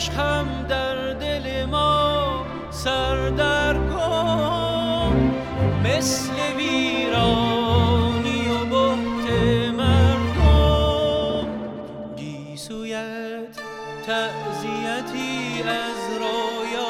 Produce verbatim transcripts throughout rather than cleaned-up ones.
عشقم در دل ما سردرگم، مثل ویرانی و بهت مردم. گیسویت تعزیتی از رویا،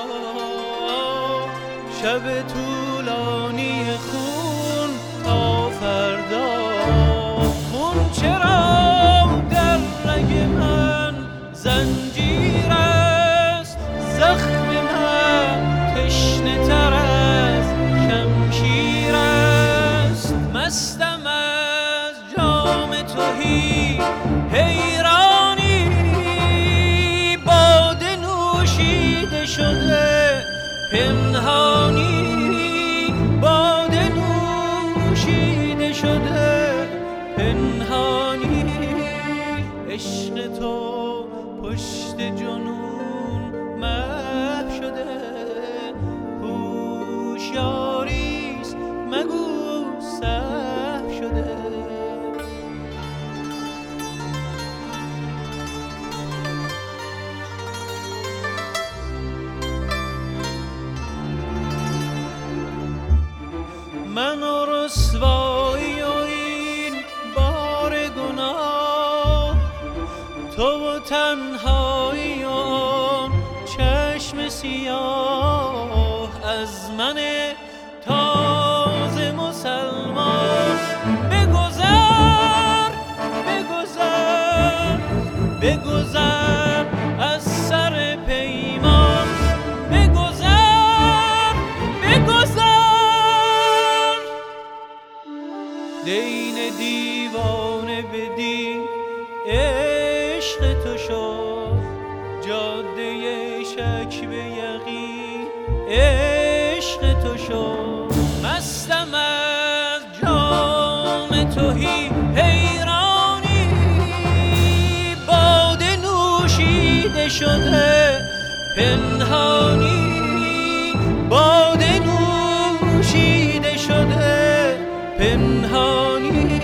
شب طولانی خون تا فردا. خون چرا در رگ من زنجیر است، زخم من تشنه تر از شمشیر است. مستم از جام تهی حیرانی، باده نوشیده شده پنهانی، باده نوشیده شده پنهانی. عشق تو پشت جنون محو شده، هوشیاریست مگو سهو شده. من و رسوایی و این بار گناه، تو و تنهایی و آن چشم سیاه. از من تازه مسلمان بگذر، بگذر، بگذر از سر پیمان. بگذر، بگذر. دین دیوانه بدین عشق تو شد، جاده شک به یقین عشق تو شد. مستم از جام تهی حیرانی، باده نوشیده شده پنهانی، باده نوشیده شده پنهانی.